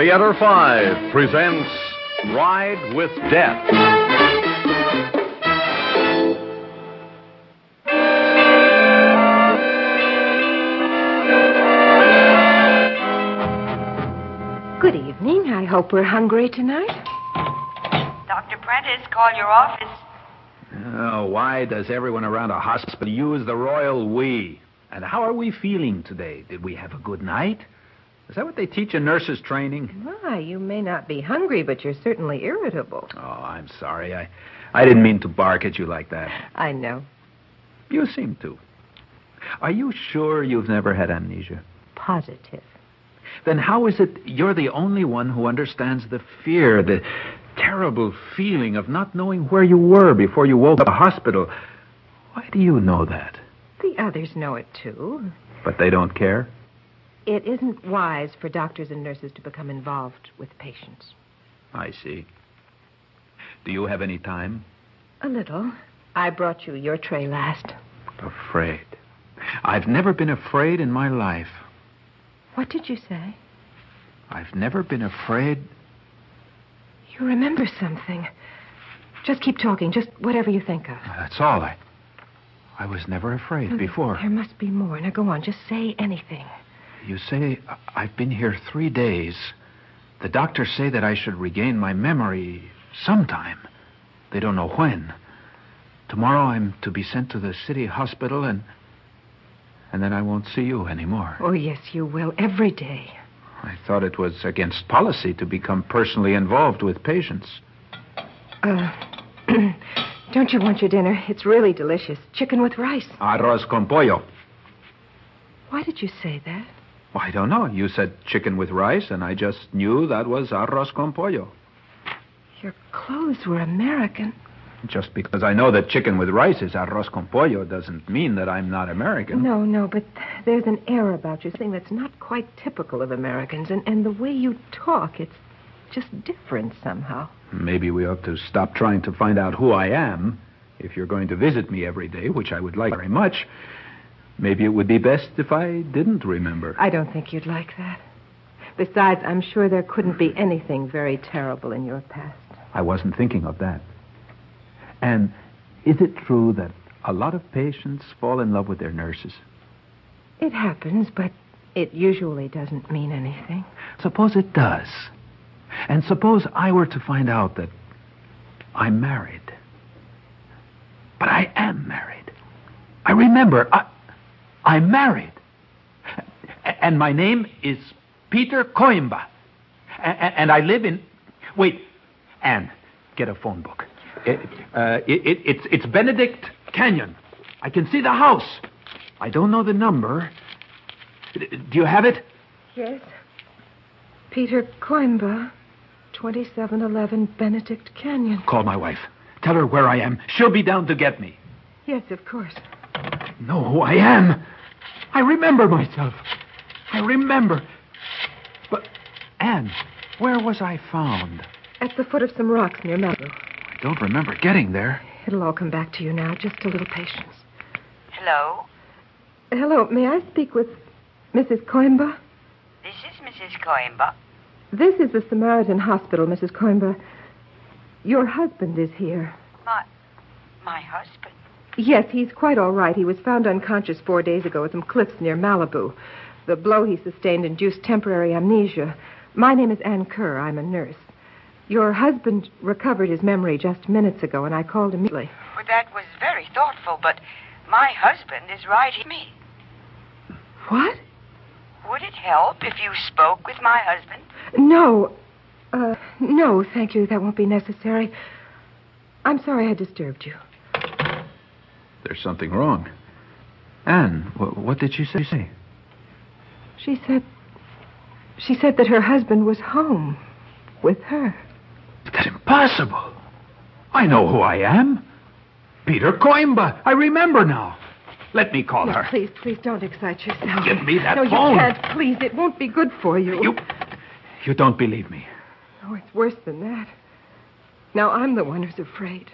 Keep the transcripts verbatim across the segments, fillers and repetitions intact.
Theater five presents Ride with Death. Good evening. I hope we're hungry tonight. Doctor Prentice, call your office. Oh, why does everyone around a hospital use the royal we? And how are we feeling today? Did we have a good night? Is that what they teach in nurses' training? Why, you may not be hungry, but you're certainly irritable. Oh, I'm sorry. I, I didn't mean to bark at you like that. I know. You seem to. Are you sure you've never had amnesia? Positive. Then how is it you're the only one who understands the fear, the terrible feeling of not knowing where you were before you woke up in the hospital? Why do you know that? The others know it, too. But they don't care? It isn't wise for doctors and nurses to become involved with patients. I see. Do you have any time? A little. I brought you your tray last. Afraid. I've never been afraid in my life. What did you say? I've never been afraid. You remember something. Just keep talking, just whatever you think of. That's all. I I was never afraid Oh, before. There must be more. Now go on, just say anything. You say I've been here three days. The doctors say that I should regain my memory sometime. They don't know when. Tomorrow I'm to be sent to the city hospital, and and then I won't see you anymore. Oh, yes, you will, every day. I thought it was against policy to become personally involved with patients. Uh, don't you want your dinner? It's really delicious. Chicken with rice. Arroz con pollo. Why did you say that? Well, I don't know. You said chicken with rice, and I just knew that was arroz con pollo. Your clothes were American. Just because I know that chicken with rice is arroz con pollo doesn't mean that I'm not American. No, no, but there's an air about you, thing that's not quite typical of Americans, and, and the way you talk, it's just different somehow. Maybe we ought to stop trying to find out who I am. If you're going to visit me every day, which I would like very much, maybe it would be best if I didn't remember. I don't think you'd like that. Besides, I'm sure there couldn't be anything very terrible in your past. I wasn't thinking of that. And is it true that a lot of patients fall in love with their nurses? It happens, but it usually doesn't mean anything. Suppose it does. And suppose I were to find out that I'm married. But I am married. I remember, I, I'm married. And my name is Peter Coimbra. And, and I live in... Wait, Anne, get a phone book. It, uh, it, it, it's, it's Benedict Canyon. I can see the house. I don't know the number. Do you have it? Yes. Peter Coimbra, twenty-seven eleven Benedict Canyon. Call my wife. Tell her where I am. She'll be down to get me. Yes, of course. Know who I am. I remember myself. I remember. But, Anne, where was I found? At the foot of some rocks near Malibu. I don't remember getting there. It'll all come back to you now. Just a little patience. Hello? Hello, may I speak with Missus Coimbra? This is Missus Coimbra. This is the Samaritan Hospital, Missus Coimbra. Your husband is here. My... my husband? Yes, he's quite all right. He was found unconscious four days ago at some cliffs near Malibu. The blow he sustained induced temporary amnesia. My name is Ann Kerr. I'm a nurse. Your husband recovered his memory just minutes ago, and I called immediately. Well, that was very thoughtful, but my husband is right here. Me. What? Would it help if you spoke with my husband? No. Uh, no, thank you. That won't be necessary. I'm sorry I disturbed you. There's something wrong. Anne, wh- what did she say? She said... She said that her husband was home with her. That's impossible. I know who I am. Peter Coimbra. I remember now. Let me call No, her. please, please don't excite yourself. Give me that no, phone. No, you can't. Please, it won't be good for you. You... You don't believe me. Oh, it's worse than that. Now I'm the one who's afraid.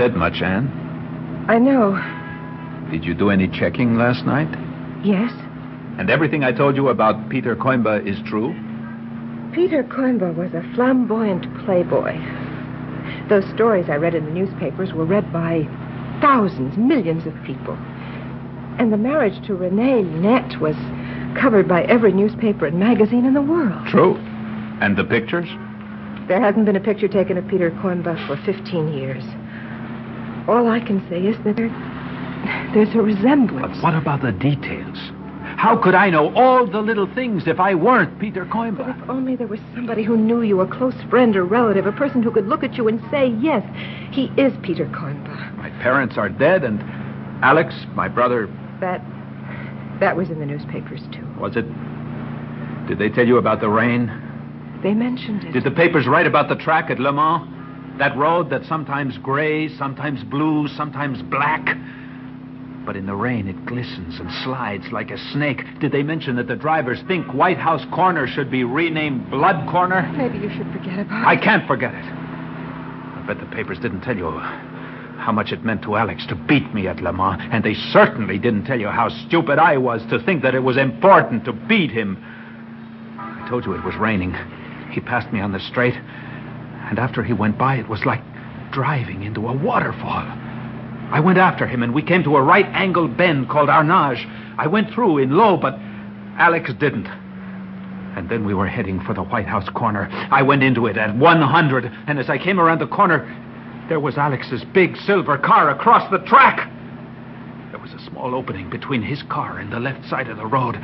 said much, Anne. I know. Did you do any checking last night? Yes. And everything I told you about Peter Coimba is true? Peter Coimba was a flamboyant playboy. Those stories I read in the newspapers were read by thousands, millions of people. And the marriage to Renee Net was covered by every newspaper and magazine in the world. True. And the pictures? There hasn't been a picture taken of Peter Coimba for fifteen years. All I can say is that there, there's a resemblance. But what about the details? How could I know all the little things if I weren't Peter But Coimba? if only there was somebody who knew you, a close friend or relative, a person who could look at you and say, yes, he is Peter Coimba. My parents are dead, and Alex, my brother... That, that was in the newspapers, too. Was it? Did they tell you about the rain? They mentioned it. Did the papers write about the track at Le Mans? That road that's sometimes gray, sometimes blue, sometimes black. But in the rain, it glistens and slides like a snake. Did they mention that the drivers think White House Corner should be renamed Blood Corner? Maybe you should forget about I it. can't forget it. I bet the papers didn't tell you how much it meant to Alex to beat me at Le Mans. And they certainly didn't tell you how stupid I was to think that it was important to beat him. I told you it was raining. He passed me on the straight. And after he went by, it was like driving into a waterfall. I went after him, and we came to a right-angled bend called Arnage. I went through in low, but Alex didn't. And then we were heading for the White House corner. I went into it at one hundred, and as I came around the corner, there was Alex's big silver car across the track. There was a small opening between his car and the left side of the road.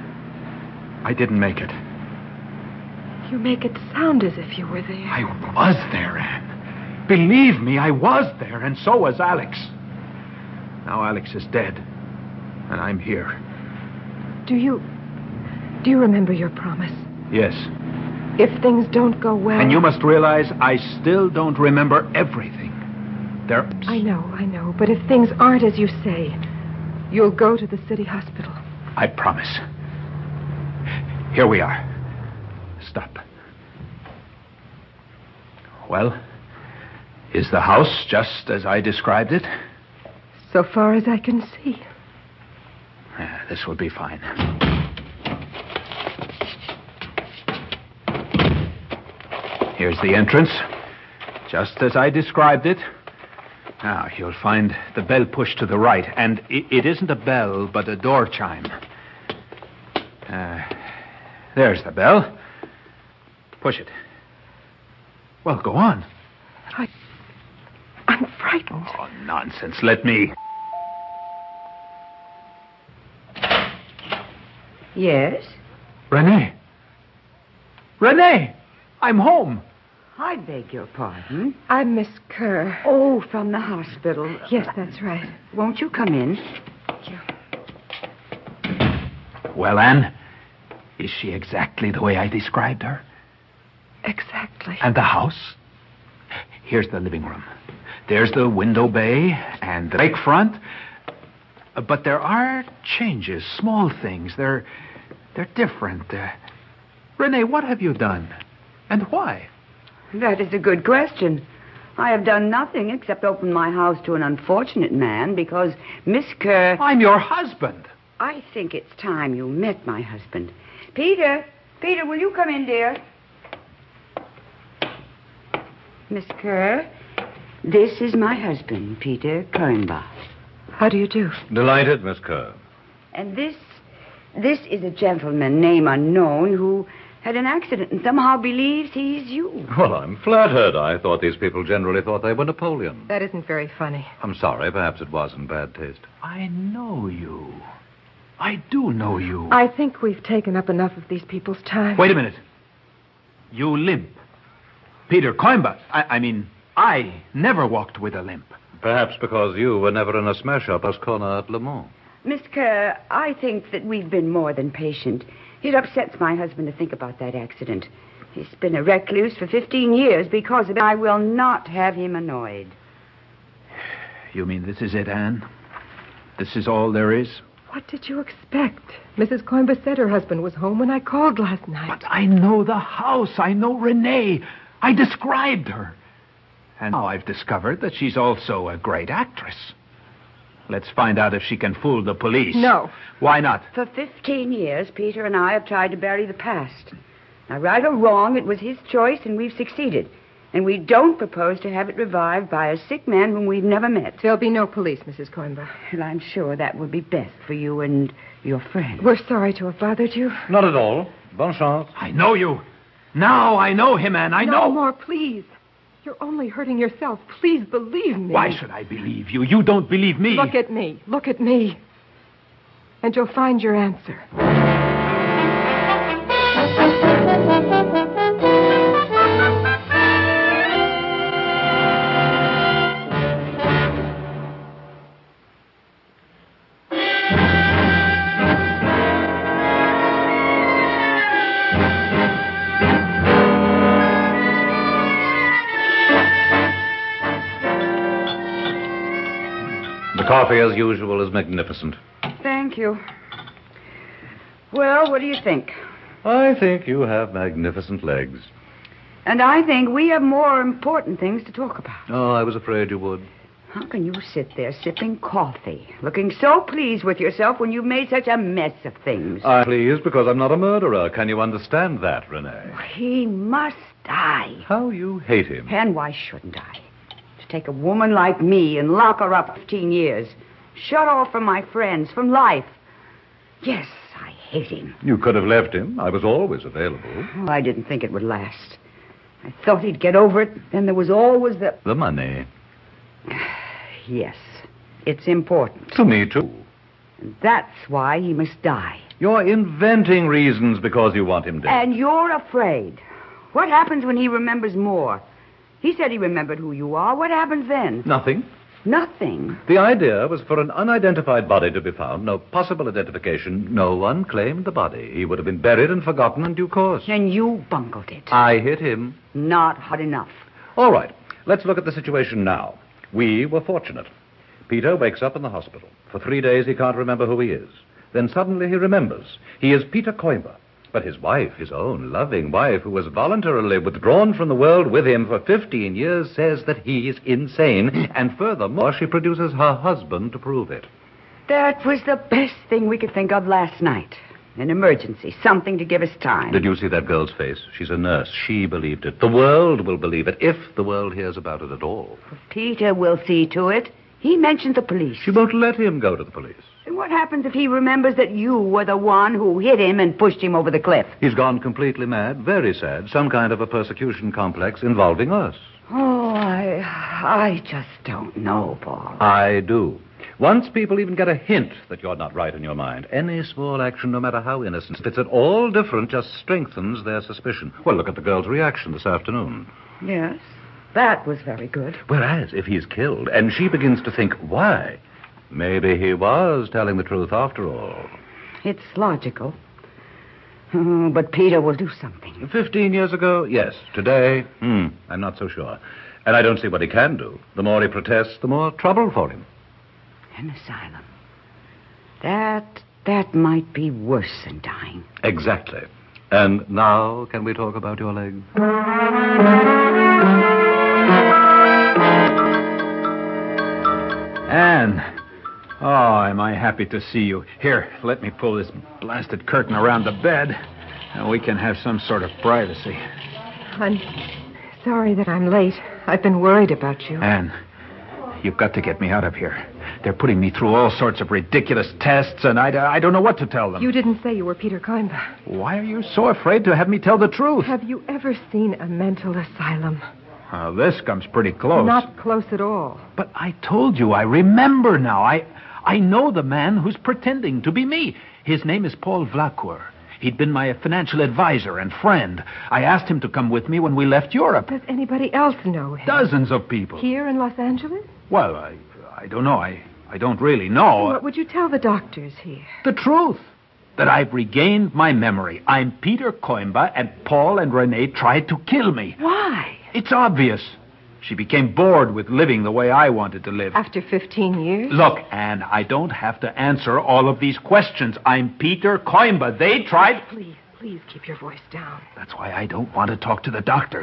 I didn't make it. You make it sound as if you were there. I was there, Anne. Believe me, I was there, and so was Alex. Now Alex is dead, and I'm here. Do you... Do you remember your promise? Yes. If things don't go well... And you must realize I still don't remember everything. There... I know, I know. But if things aren't as you say, you'll go to the city hospital. I promise. Here we are. Stop. Well, is the house just as I described it? So far as I can see. Yeah, this will be fine. Here's the entrance, just as I described it. Now, you'll find the bell pushed to the right, and it, it isn't a bell, but a door chime. Uh, there's the bell. Push it. Well, go on. I... I'm frightened. Oh, nonsense. Let me... Yes? Renee. Renee! I'm home. I beg your pardon. I'm Miss Kerr. Oh, from the hospital. Yes, that's right. Won't you come in? Thank you. Well, Anne, is she exactly the way I described her? Exactly. And the house? Here's the living room. There's the window bay and the lakefront. Uh, but there are changes, small things. They're they're different. Uh, Renee, what have you done? And why? That is a good question. I have done nothing except open my house to an unfortunate man because Miss Kerr... I'm your husband. I think it's time you met my husband. Peter, Peter, will you come in, dear? Miss Kerr, this is my husband, Peter Coimba. How do you do? Delighted, Miss Kerr. And this, this is a gentleman, name unknown, who had an accident and somehow believes he's you. Well, I'm flattered. I thought these people generally thought they were Napoleon. That isn't very funny. I'm sorry. Perhaps it was in bad taste. I know you. I do know you. I think we've taken up enough of these people's time. Wait a minute. You limp. Peter Coimba. I, I mean, I never walked with a limp. Perhaps because you were never in a smash-up as corner at Le Mans. Miss Kerr, I think that we've been more than patient. It upsets my husband to think about that accident. He's been a recluse for fifteen years because of it. I will not have him annoyed. You mean this is it, Anne? This is all there is? What did you expect? Missus Coimba said her husband was home when I called last night. But I know the house. I know Renee. I described her. And now I've discovered that she's also a great actress. Let's find out if she can fool the police. No. Why not? For fifteen years, Peter and I have tried to bury the past. Now, right or wrong, it was his choice, and we've succeeded. And we don't propose to have it revived by a sick man whom we've never met. There'll be no police, Missus Coimbra. And I'm sure that would be best for you and your friend. We're sorry to have bothered you. Not at all. Bonne chance. I know you. Now I know him, Anne. I no know. No more, please. You're only hurting yourself. Please believe me. Why should I believe you? You don't believe me. Look at me. Look at me. And you'll find your answer. The coffee, as usual, is magnificent. Thank you. Well, what do you think? I think you have magnificent legs. And I think we have more important things to talk about. Oh, I was afraid you would. How can you sit there sipping coffee, looking so pleased with yourself when you've made such a mess of things? I'm pleased because I'm not a murderer. Can you understand that, Renee? He must die. How you hate him. And why shouldn't I? To take a woman like me and lock her up fifteen years. Shut off from my friends, from life. Yes, I hate him. You could have left him. I was always available. Well, I didn't think it would last. I thought he'd get over it. Then there was always the... The money. Yes, it's important. To me, too. And that's why he must die. You're inventing reasons because you want him dead. And you're afraid. What happens when he remembers more? He said he remembered who you are. What happens then? Nothing. Nothing. The idea was for an unidentified body to be found. No possible identification. No one claimed the body. He would have been buried and forgotten in due course. And you bungled it. I hit him. Not hot enough. All right. Let's look at the situation now. We were fortunate. Peter wakes up in the hospital. For three days he can't remember who he is. Then suddenly he remembers. He is Peter Coimbra. But his wife, his own loving wife, who was voluntarily withdrawn from the world with him for fifteen years, says that he is insane. And furthermore, she produces her husband to prove it. That was the best thing we could think of last night. An emergency, something to give us time. Did you see that girl's face? She's a nurse. She believed it. The world will believe it, if the world hears about it at all. Peter will see to it. He mentioned the police. She won't let him go to the police. And what happens if he remembers that you were the one who hit him and pushed him over the cliff? He's gone completely mad. Very sad. Some kind of a persecution complex involving us. Oh, I... I just don't know, Paul. I do. Once people even get a hint that you're not right in your mind, any small action, no matter how innocent, if it's at all different, just strengthens their suspicion. Well, look at the girl's reaction this afternoon. Yes, that was very good. Whereas, if he's killed, and she begins to think, why? Maybe he was telling the truth after all. It's logical. Oh, but Peter will do something. Fifteen years ago, yes. Today, hmm, I'm not so sure. And I don't see what he can do. The more he protests, the more trouble for him. An asylum. That, that might be worse than dying. Exactly. And now, can we talk about your leg? Anne. Oh, am I happy to see you. Here, let me pull this blasted curtain around the bed, and we can have some sort of privacy. I'm sorry that I'm late. I've been worried about you. Anne, you've got to get me out of here. They're putting me through all sorts of ridiculous tests, and I, I don't know what to tell them. You didn't say you were Peter Coimbra. Why are you so afraid to have me tell the truth? Have you ever seen a mental asylum? Uh, this comes pretty close. Not close at all. But I told you, I remember now. I, I know the man who's pretending to be me. His name is Paul Vlacour. He'd been my financial advisor and friend. I asked him to come with me when we left Europe. Does anybody else know him? Dozens of people. Here in Los Angeles? Well, I, I don't know. I, I don't really know. What would you tell the doctors here? The truth. That I've regained my memory. I'm Peter Coimbra, and Paul and Renee tried to kill me. Why? It's obvious. She became bored with living the way I wanted to live. After fifteen years? Look, Anne, I don't have to answer all of these questions. I'm Peter Coimbra. They tried... Please, please keep your voice down. That's why I don't want to talk to the doctors.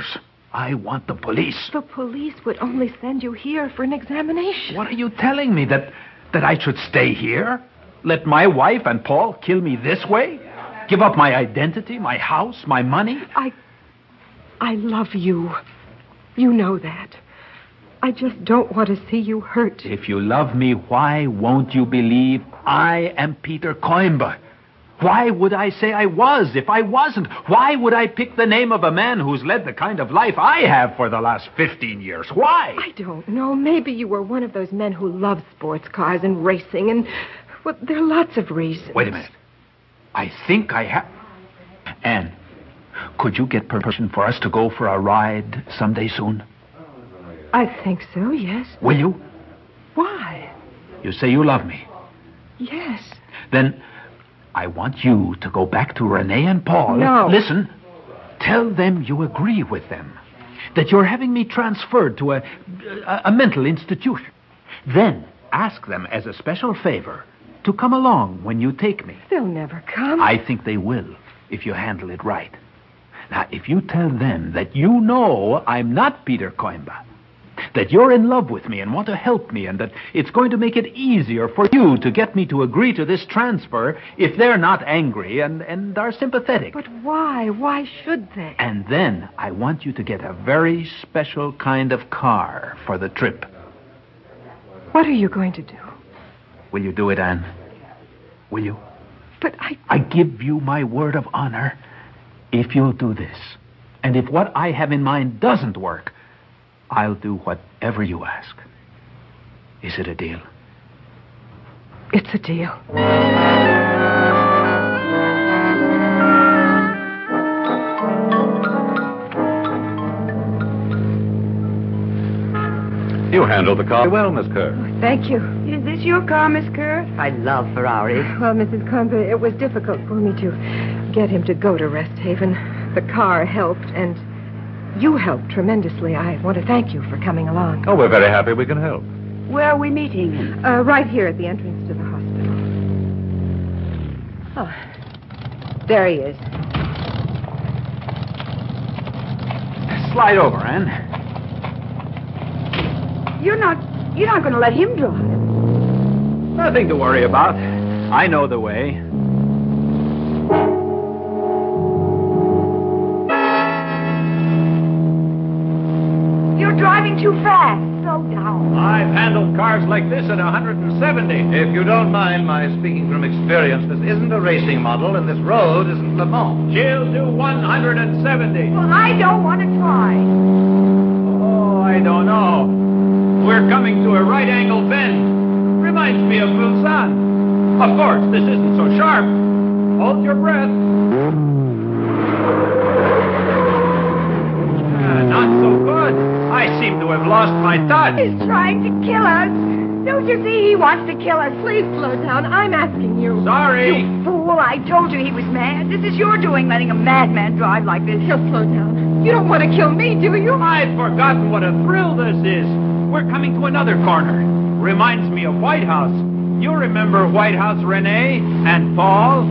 I want the police. The police would only send you here for an examination. What are you telling me? That, that I should stay here? Let my wife and Paul kill me this way? Give up my identity, my house, my money? I... I love you. You know that. I just don't want to see you hurt. If you love me, why won't you believe I am Peter Coimber? Why would I say I was if I wasn't? Why would I pick the name of a man who's led the kind of life I have for the last fifteen years? Why? I don't know. Maybe you were one of those men who love sports cars and racing, and, well, there are lots of reasons. Wait a minute. I think I have... Anne, could you get permission for us to go for a ride someday soon? I think so, yes. Will you? Why? You say you love me. Yes. Then I want you to go back to Renee and Paul. No. Listen. Tell them you agree with them. That you're having me transferred to a, a, a mental institution. Then ask them as a special favor to come along when you take me. They'll never come. I think they will, if you handle it right. Now, if you tell them that you know I'm not Peter Coimber, that you're in love with me and want to help me, and that it's going to make it easier for you to get me to agree to this transfer if they're not angry and, and are sympathetic. But why? Why should they? And then I want you to get a very special kind of car for the trip. What are you going to do? Will you do it, Anne? Will you? But I... I give you my word of honor if you'll do this. And if what I have in mind doesn't work, I'll do whatever you ask. Is it a deal? It's a deal. You handled the car well, Miss Kerr. Thank you. Is this your car, Miss Kerr? I love Ferraris. Well, Missus Coimber, it was difficult for me to get him to go to Rest Haven. The car helped, and you helped tremendously. I want to thank you for coming along. Oh, we're very happy we can help. Where are we meeting him? Uh, right here at the entrance to the hospital. Oh, there he is. Slide over, Anne. You're not... You're not going to let him drive. Nothing to worry about. I know the way. You're driving too fast. Slow down. I've handled cars like this at one hundred seventy. If you don't mind my speaking from experience, this isn't a racing model, and this road isn't Le Mans. She'll do one hundred seventy. Well, I don't want to try. Oh, I don't know. We're coming to a right-angle bend. Reminds me of Busan. Of course, this isn't so sharp. Hold your breath. Ah, not so good. I seem to have lost my touch. He's trying to kill us. Don't you see he wants to kill us? Please slow down. I'm asking you. Sorry. You fool, I told you he was mad. This is your doing, letting a madman drive like this. He'll slow down. You don't want to kill me, do you? I'd forgotten what a thrill this is. We're coming to another corner. Reminds me of White House. You remember White House, Renee and Paul?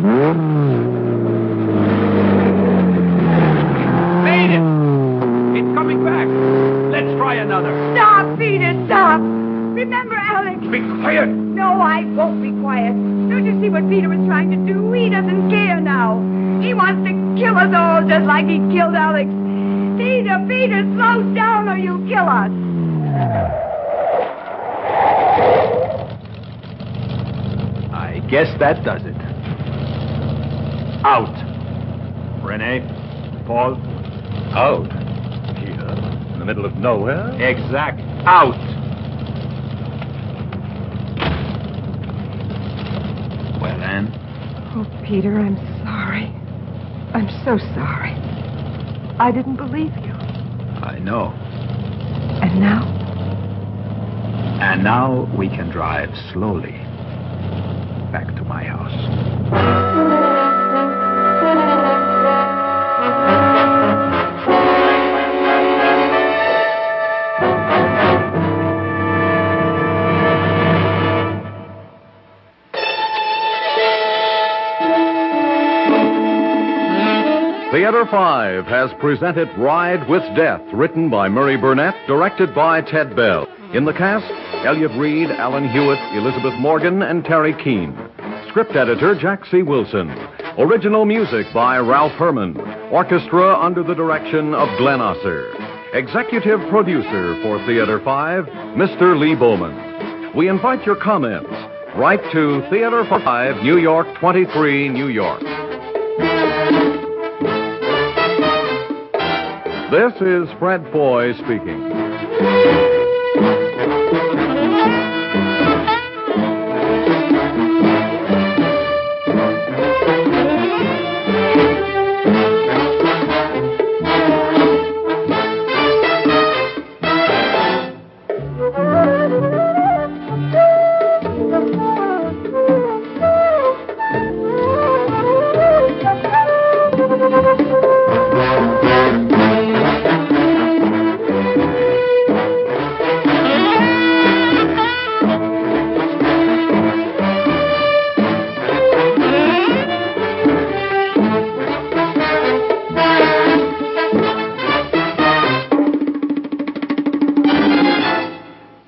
Made it! It's coming back. Let's try another. Stop, Peter, stop. Remember, Alex. Be quiet. No, I won't be quiet. Don't you see what Peter was trying to do? He doesn't care now. He wants to kill us all just like he killed Alex. Peter, Peter, slow down or you'll kill us. I guess that does it. Out. Renee, Paul. Out. Here? In the middle of nowhere? Exact. Out. Well, Anne? Oh, Peter, I'm sorry. I'm so sorry. I didn't believe you. I know. And now? And now we can drive slowly back to my house. The Theater Five has presented Ride with Death, written by Murray Burnett, directed by Ted Bell. In the cast, Elliott Reed, Alan Hewitt, Elizabeth Morgan, and Terry Keane. Script editor, Jack C. Wilson. Original music by Ralph Herman. Orchestra under the direction of Glenn Osser. Executive producer for Theater Five, Mister Lee Bowman. We invite your comments. Write to Theater Five, New York twenty-three, New York. This is Fred Foy speaking.